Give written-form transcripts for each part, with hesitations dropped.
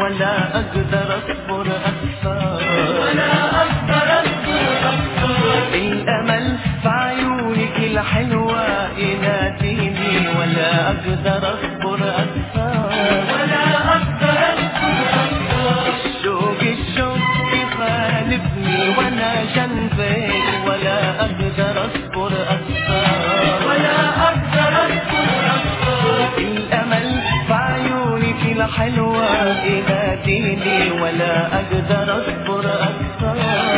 ولا أقدر أصبر أكثر، الأمل في عيونك الحلوة يناديني، ولا أقدر أصبر أكثر، الشوق يخالفني وأنا جنبك، ولا أقدر أصبر أكثر، الأمل في عيونك الحلوة يناديني، ولا أقدر أصبر أكثر،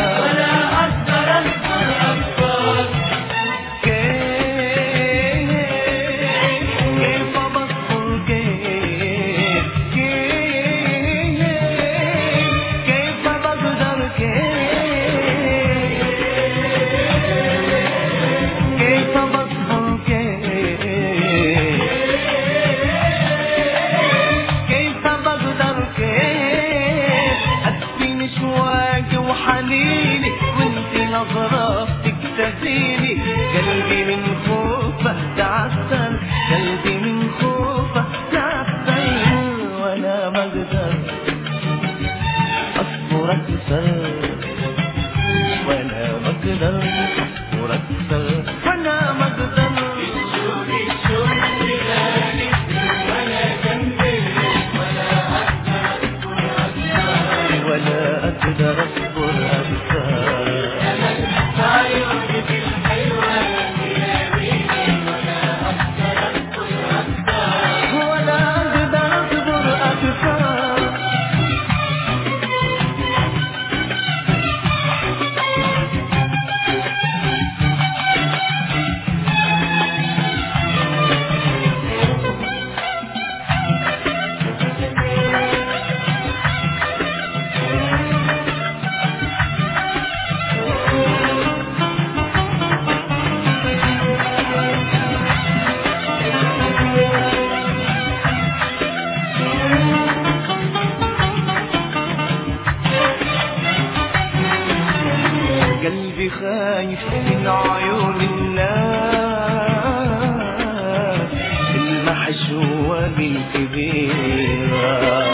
نظراتك تهديني، قلبي من خوفه تعثر، قلبي من خوفه تعثر، وانا ما اقدر اصبر اكثر، وانا ما اقدر اصبر اكثر، وانا ما اقدر ولا اقدر اصبر اكثر. قلبي خايف من عيون الناس المحجوة بالكبيرة،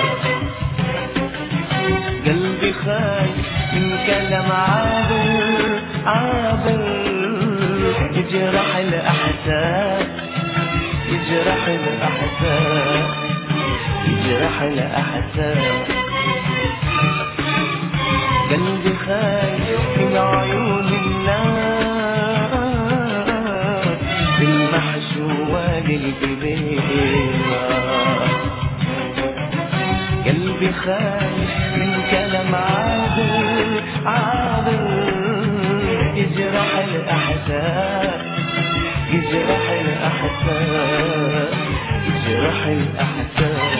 قلبي خايف من كلام عابر يجرح الأحساس، يجرح الأحساس، يجرح الأحساس، قلبي خايف من عيون الناس بالمحجوة للكبيرة، قلبي خايف من كلام عابر يجرح الأحساس، يجرح الأحساس، يجرح الأحساس.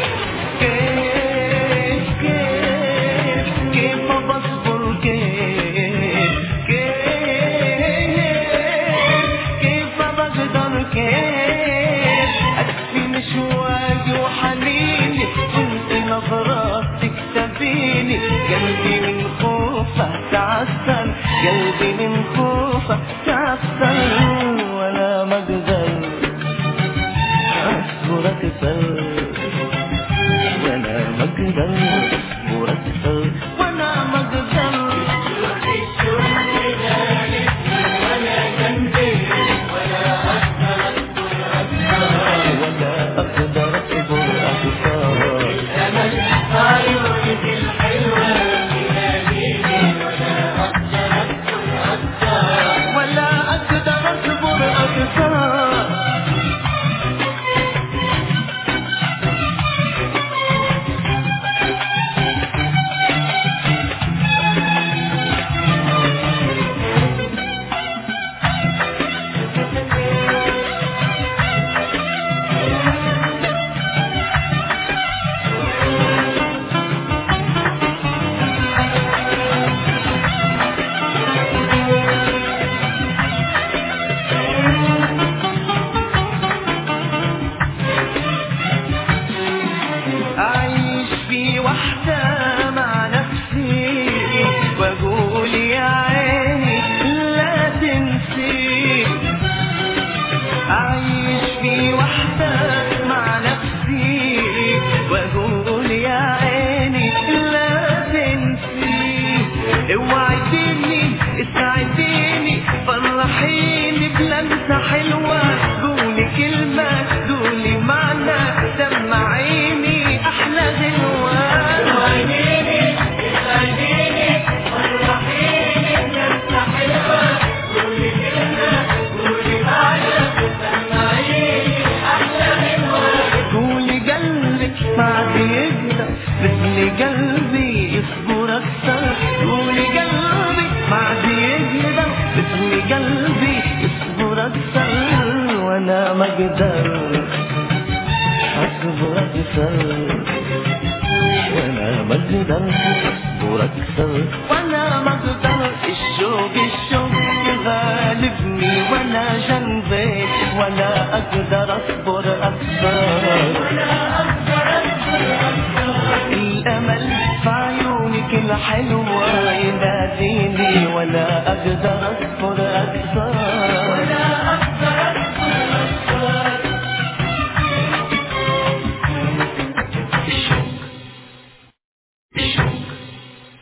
كيف بصبر، كيف بقدر، كيف أكفي مشواقي وحنيني، كنت نظراتك تبيني، قلبي من خوفه تعثر، قلبي من خوفه تعثر، ولا ما اقدر اصبر اكثر، ولا ما اقدر اصبر اكثر، ولا ما اقدر ولا أقدر لسه حلوة، قولي كلمة قولي معنى، سمعيني أحلى غنوة. وعينيني اسعديني فرحيني لسه حلوة، قولي كلمة قولي معنى، سمعيني أحلى غنوة. قولي قلبك ما بيقدر مثل قلبي يصبر أكثر، قولي قلبي ما بيقدر مثل قلبي يصبر أكثر، وأنا ما أقدر أصبر أكثر، وأنا ما أقدر أصبر أكثر، وأنا ما أقدر. الشوق يغالبني وأنا جنبك، ولا أقدر أصبر أكثر. الأمل في عيونك الحلوة